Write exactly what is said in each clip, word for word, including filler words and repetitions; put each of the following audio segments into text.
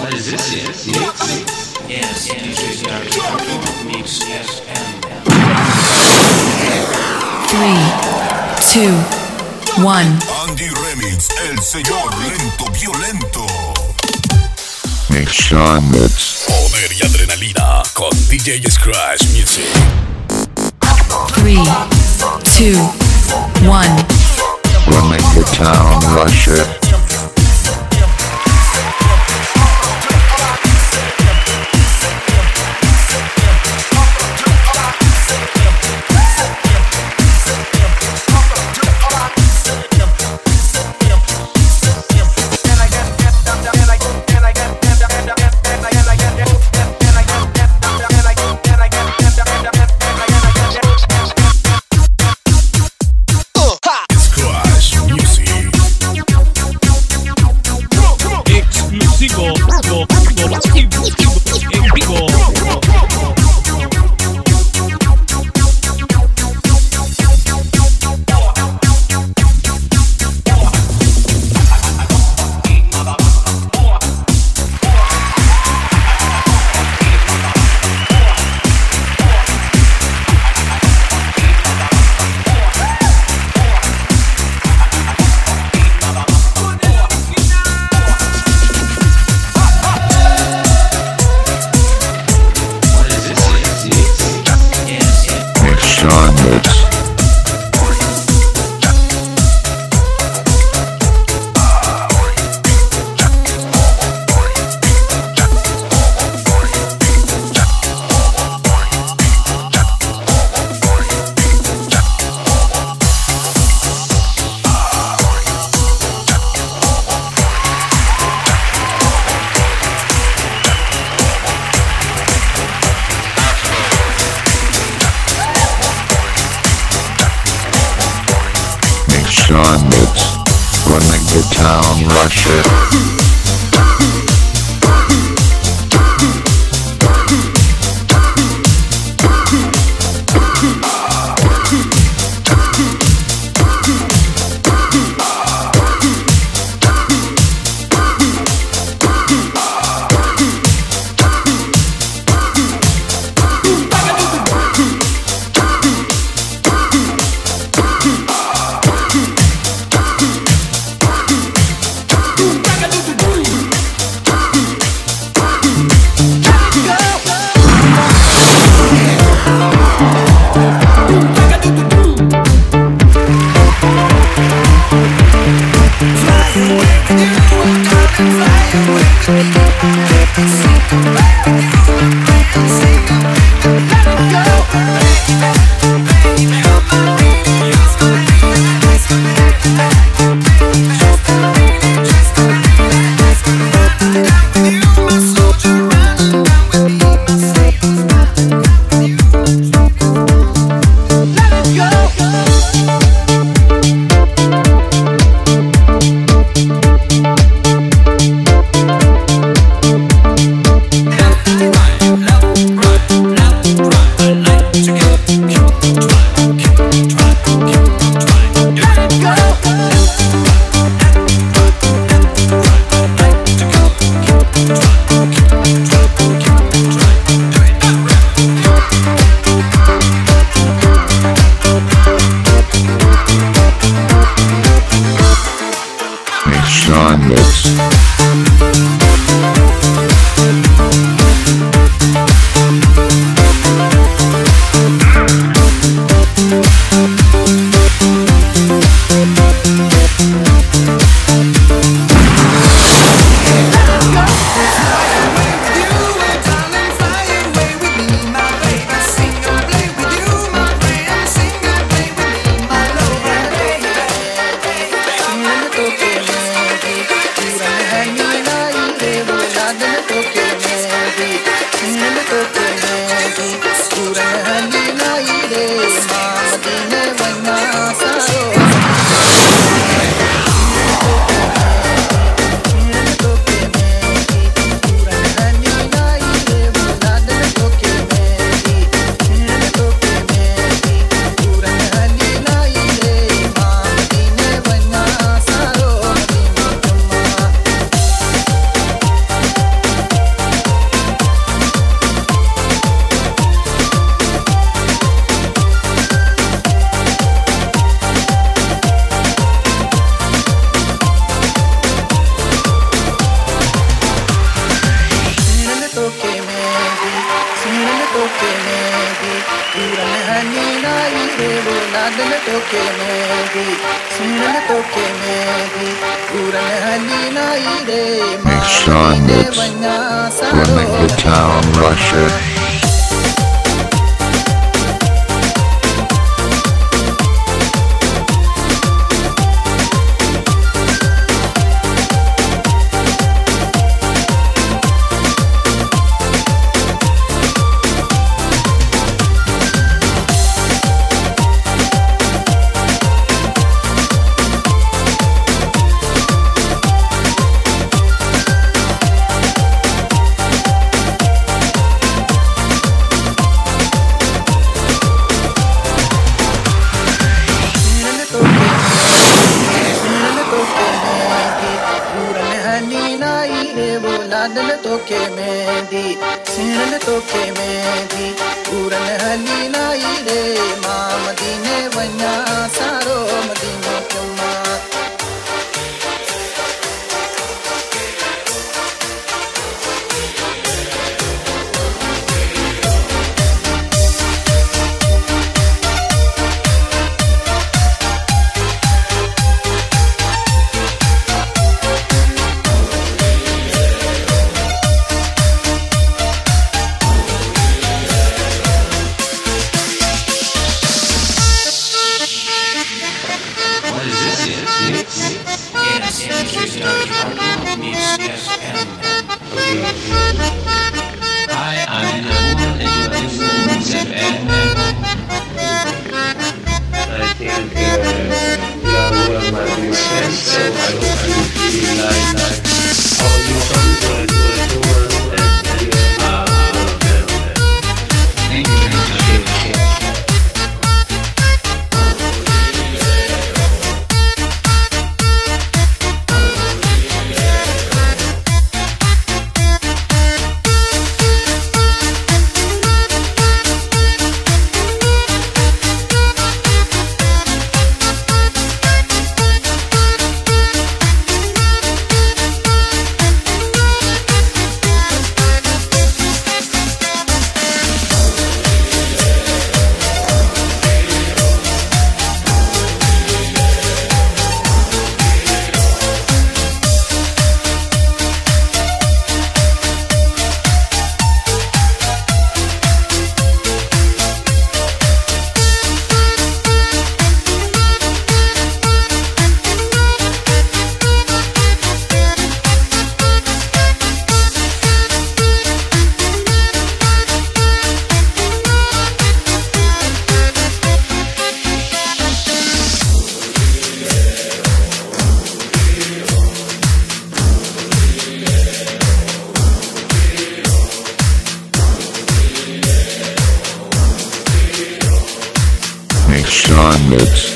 Yes, D J Stark Mix F M. Three, two, one. Andy Remix, el señor lento violento. Mix on Mix. Poder y adrenalina con D J Scratch Music. Three, two, one. We'll make the town rush it. Sean Mix. Gonna make the town rush it. Hang toke medi, sinale toke medi, uran halina ide, Mixon Mix, running the town, Russia. Ladle toke mehndi, sinale toke mehndi, uran halina ide, ma Madine vanya saro Madino kyuma. Hi, I'm Naboon and you are listening to Z F M. I think uh, you are one of my dear friends, so I hope you feel like, like all you songs are good to and you are well. Thank you very much. Mixon Mix,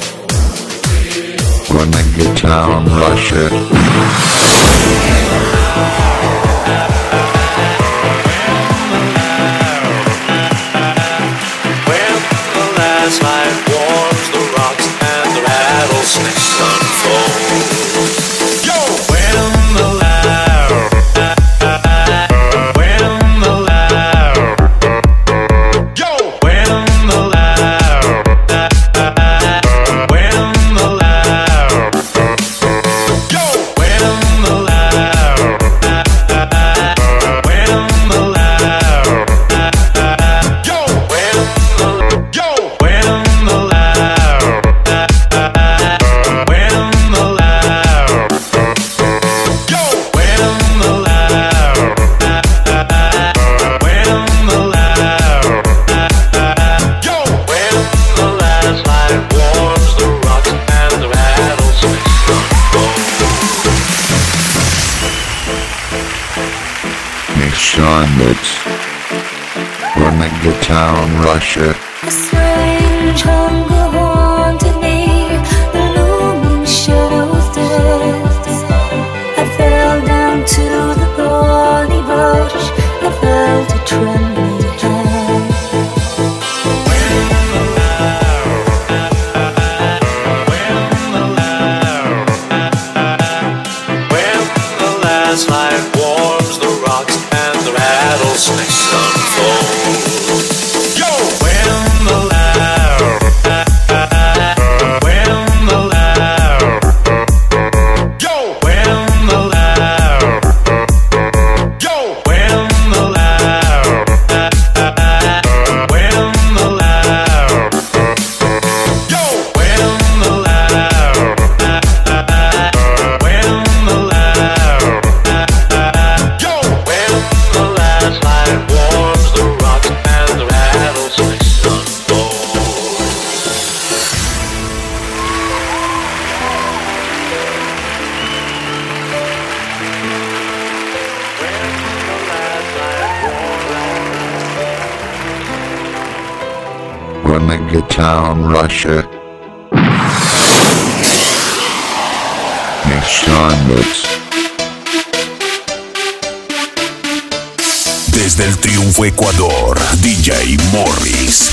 running the town, Russia. When the last light warms the rocks and the rattlesnakes unfold. Yo! When the loud, when the loud, yo! When the loud, when the loud, yo! When the loud, when the loud, yo! When the yo! When the loud, when the loud, yo! When the loud, when the loud, yo! When the last light warms the rocks and the rattlesnakes unfold. Mixon Mix, running the town, Russia. A strange hunger haunted me, the looming shadows danced. I fell down to the thorny brush, I felt a trembling hand. When the loud, when the loud, when the last light warms the rocks and the rattlesnakes unfold. Yo! When the loud, Town, Russia. Mission Mix. Desde el Triunfo, Ecuador, D J Morris.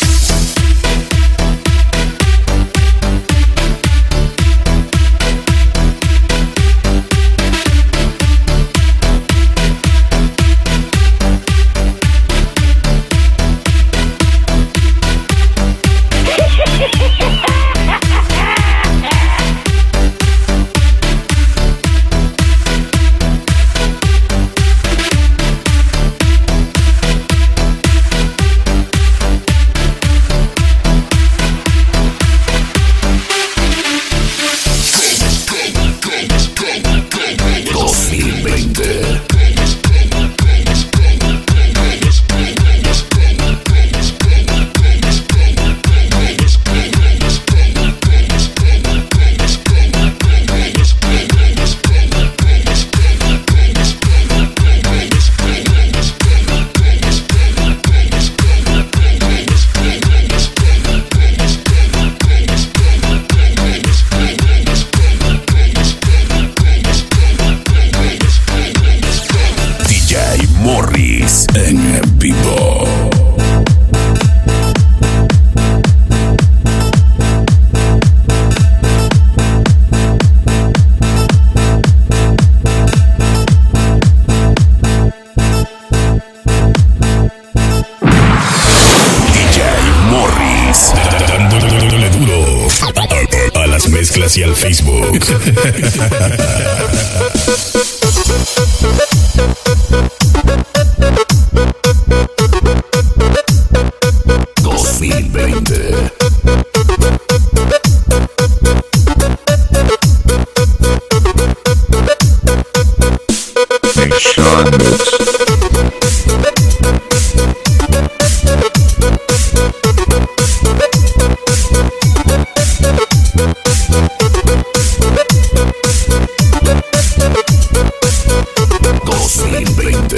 En vivo. D J Morris, dándole duro a las mezclas y al Facebook. dos mil veinte. Mission Mix. dos mil veinte.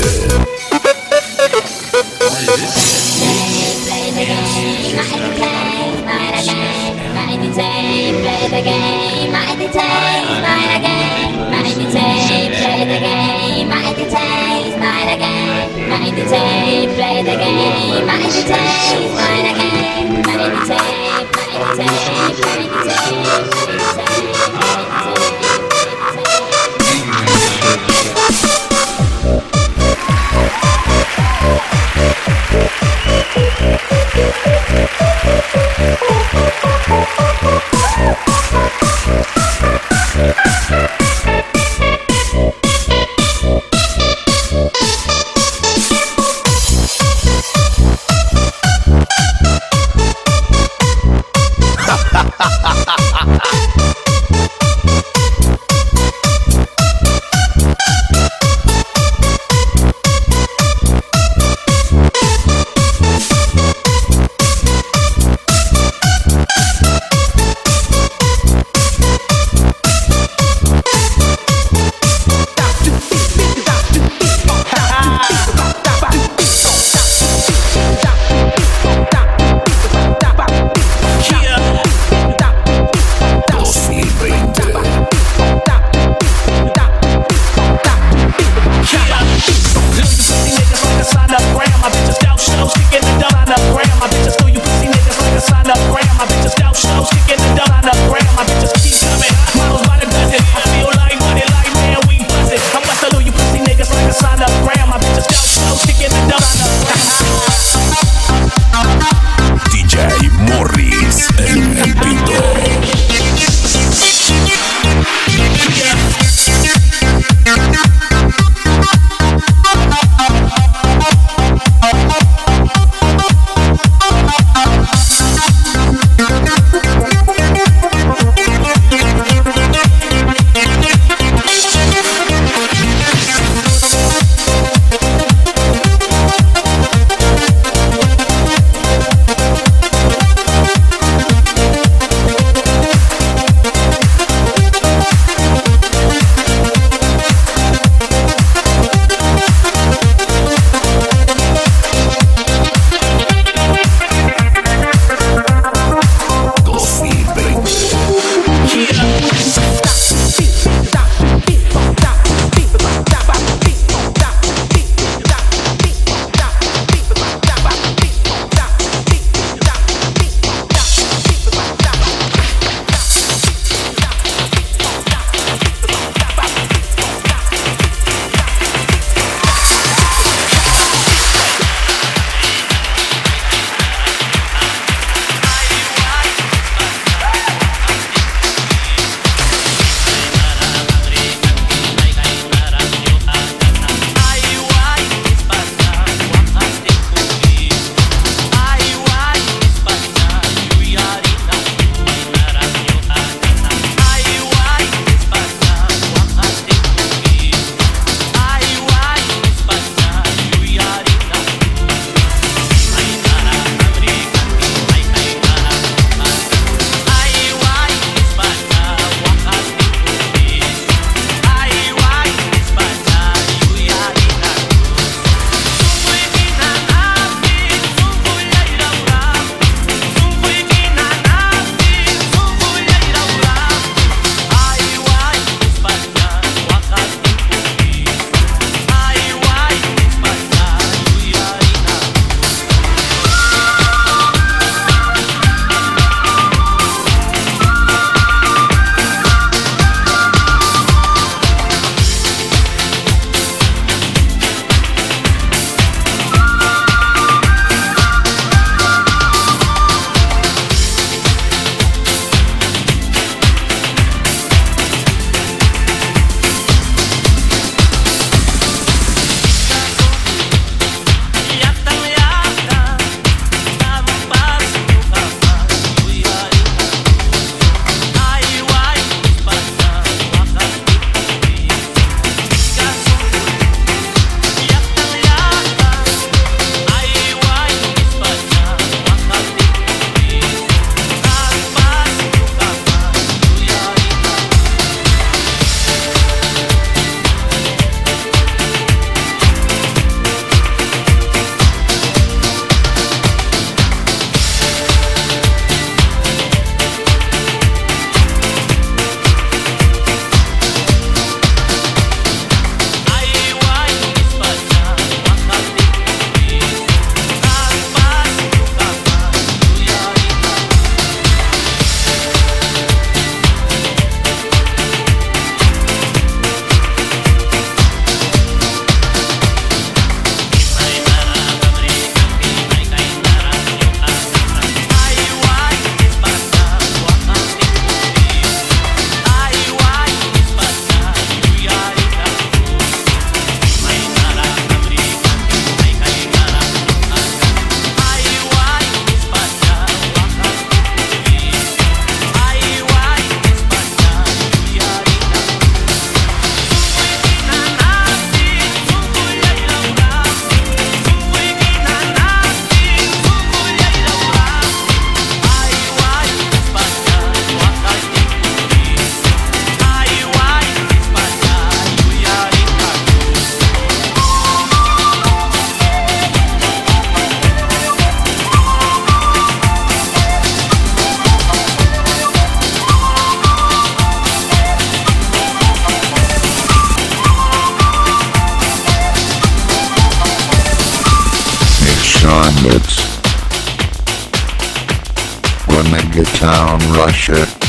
Mix. Grenada Town, Russia.